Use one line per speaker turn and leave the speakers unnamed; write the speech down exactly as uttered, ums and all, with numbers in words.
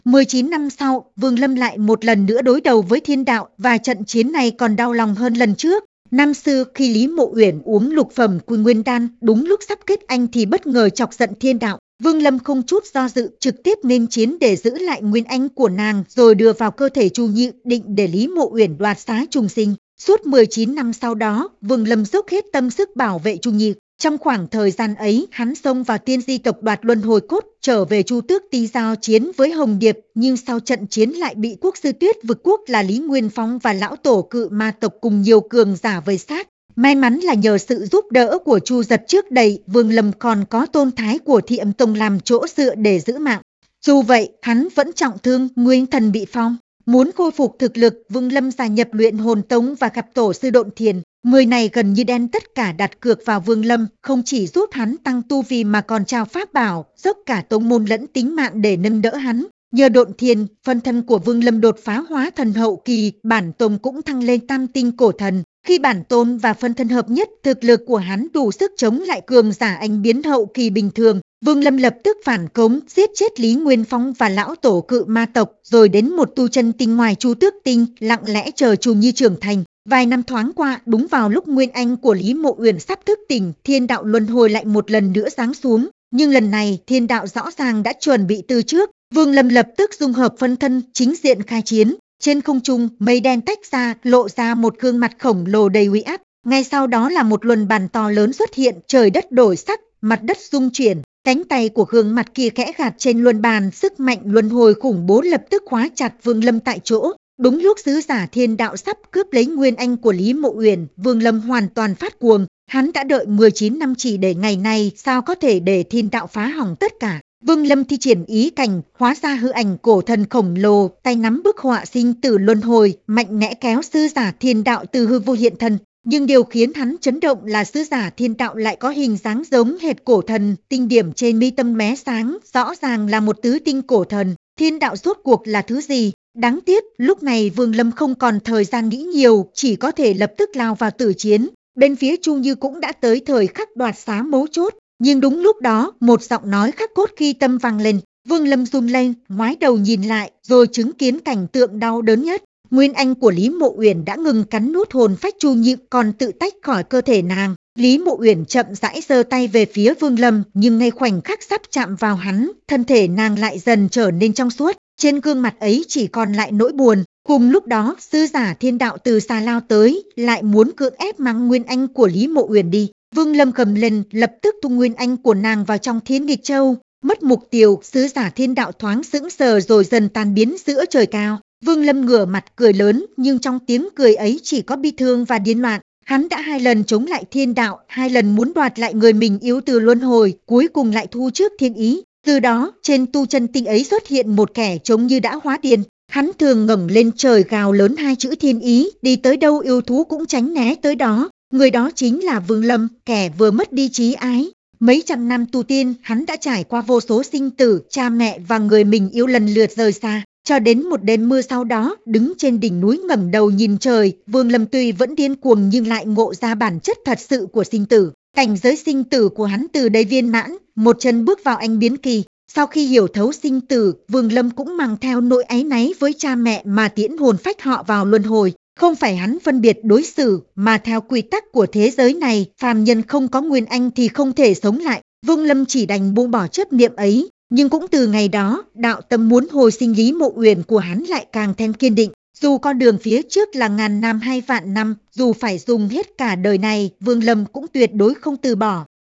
mười chín năm sau, Vương Lâm lại một lần nữa đối đầu với thiên đạo và trận chiến này còn đau lòng hơn lần trước. Năm xưa khi Lý Mộ Uyển uống lục phẩm Quy Nguyên Đan, đúng lúc sắp kết anh thì bất ngờ chọc giận thiên đạo. Vương Lâm không chút do dự trực tiếp nên chiến để giữ lại nguyên anh của nàng rồi đưa vào cơ thể Chu Nhị, định để Lý Mộ Uyển đoạt xá trùng sinh. Suốt mười chín năm sau đó, Vương Lâm dốc hết tâm sức bảo vệ Chu Nhị. Trong khoảng thời gian ấy, hắn xông vào tiên di tộc đoạt luân hồi cốt, trở về Chu Tước Ti giao chiến với Hồng Điệp, nhưng sau trận chiến lại bị quốc sư Tuyết Vực Quốc là Lý Nguyên Phong và lão tổ Cự Ma tộc cùng nhiều cường giả vây sát. May mắn là nhờ sự giúp đỡ của Chu Giật trước đây, Vương Lâm còn có Tôn Thái của Thị Âm Tông làm chỗ dựa để giữ mạng. Dù vậy, hắn vẫn trọng thương, nguyên thần bị phong. Muốn khôi phục thực lực, Vương Lâm gia nhập Luyện Hồn Tông và gặp tổ sư Độn Thiền. Người này gần như đem tất cả đặt cược vào Vương Lâm, không chỉ giúp hắn tăng tu vi mà còn trao pháp bảo, dốc cả tông môn lẫn tính mạng để nâng đỡ hắn. Nhờ Độn Thiền, phân thân của Vương Lâm đột phá hóa thần hậu kỳ, bản tôn cũng thăng lên tam tinh cổ thần. Khi bản tôn và phân thân hợp nhất, thực lực của hắn đủ sức chống lại cường giả anh biến hậu kỳ bình thường. Vương Lâm lập tức phản công, giết chết Lý Nguyên Phong và lão tổ Cự Ma tộc, rồi đến một tu chân tinh ngoài Chu Tước Tinh, lặng lẽ chờ Chu Nhi trưởng thành. Vài năm thoáng qua, đúng vào lúc nguyên anh của Lý Mộ Uyển sắp thức tỉnh, thiên đạo luân hồi lại một lần nữa giáng xuống. Nhưng lần này, thiên đạo rõ ràng đã chuẩn bị từ trước. Vương Lâm lập tức dung hợp phân thân, chính diện khai chiến. Trên không trung, mây đen tách ra, lộ ra một gương mặt khổng lồ đầy uy áp. Ngay sau đó là một luân bàn to lớn xuất hiện, trời đất đổi sắc, mặt đất rung chuyển. Cánh tay của gương mặt kia khẽ gạt trên luân bàn, sức mạnh luân hồi khủng bố lập tức khóa chặt Vương Lâm tại chỗ. Đúng lúc sứ giả thiên đạo sắp cướp lấy nguyên anh của Lý Mộ Uyển, Vương Lâm hoàn toàn phát cuồng. Hắn đã đợi mười chín năm chỉ để ngày này, sao có thể để thiên đạo phá hỏng tất cả. Vương Lâm thi triển ý cảnh, hóa ra hư ảnh cổ thần khổng lồ, tay nắm bức họa sinh tử luân hồi, mạnh mẽ kéo sứ giả thiên đạo từ hư vô hiện thân. Nhưng điều khiến hắn chấn động là sứ giả thiên đạo lại có hình dáng giống hệt cổ thần, tinh điểm trên mi tâm lóe sáng, rõ ràng là một tứ tinh cổ thần. Thiên đạo rốt cuộc là thứ gì? Đáng tiếc, lúc này Vương Lâm không còn thời gian nghĩ nhiều, chỉ có thể lập tức lao vào tử chiến. Bên phía Chu Như cũng đã tới thời khắc đoạt xá mấu chốt. Nhưng đúng lúc đó, một giọng nói khắc cốt ghi tâm vang lên. Vương Lâm run lên, ngoái đầu nhìn lại, rồi chứng kiến cảnh tượng đau đớn nhất. Nguyên anh của Lý Mộ Uyển đã ngừng cắn nuốt hồn phách Chu Nhị, còn tự tách khỏi cơ thể nàng. Lý Mộ Uyển chậm rãi giơ tay về phía Vương Lâm, nhưng ngay khoảnh khắc sắp chạm vào hắn, thân thể nàng lại dần trở nên trong suốt. Trên gương mặt ấy chỉ còn lại nỗi buồn. Cùng lúc đó, sứ giả thiên đạo từ xa lao tới, lại muốn cưỡng ép mang nguyên anh của Lý Mộ Uyển đi. Vương Lâm cầm lên, lập tức tung nguyên anh của nàng vào trong Thiên Nghịch Châu. Mất mục tiêu, sứ giả thiên đạo thoáng sững sờ rồi dần tan biến giữa trời cao. Vương Lâm ngửa mặt cười lớn, nhưng trong tiếng cười ấy chỉ có bi thương và điên loạn. Hắn đã hai lần chống lại thiên đạo, hai lần muốn đoạt lại người mình yếu từ luân hồi, cuối cùng lại thu trước thiên ý. Từ đó, trên tu chân tinh ấy xuất hiện một kẻ trông như đã hóa điên. Hắn thường ngẩng lên trời gào lớn hai chữ thiên ý, đi tới đâu yêu thú cũng tránh né tới đó. Người đó chính là Vương Lâm, kẻ vừa mất đi trí ái. Mấy trăm năm tu tiên, hắn đã trải qua vô số sinh tử, cha mẹ và người mình yêu lần lượt rời xa. Cho đến một đêm mưa sau đó, đứng trên đỉnh núi ngẩng đầu nhìn trời, Vương Lâm tuy vẫn điên cuồng nhưng lại ngộ ra bản chất thật sự của sinh tử. Cảnh giới sinh tử của hắn từ đây viên mãn, một chân bước vào anh biến kỳ. Sau khi hiểu thấu sinh tử, Vương Lâm cũng mang theo nỗi áy náy với cha mẹ mà tiễn hồn phách họ vào luân hồi. Không phải hắn phân biệt đối xử, mà theo quy tắc của thế giới này, phàm nhân không có nguyên anh thì không thể sống lại. Vương Lâm chỉ đành buông bỏ chấp niệm ấy. Nhưng cũng từ ngày đó, đạo tâm muốn hồi sinh Lý Mộ Uyển của hắn lại càng thêm kiên định. Dù con đường phía trước là ngàn năm hay vạn năm, dù phải dùng hết cả đời này, Vương Lâm cũng tuyệt đối không từ bỏ.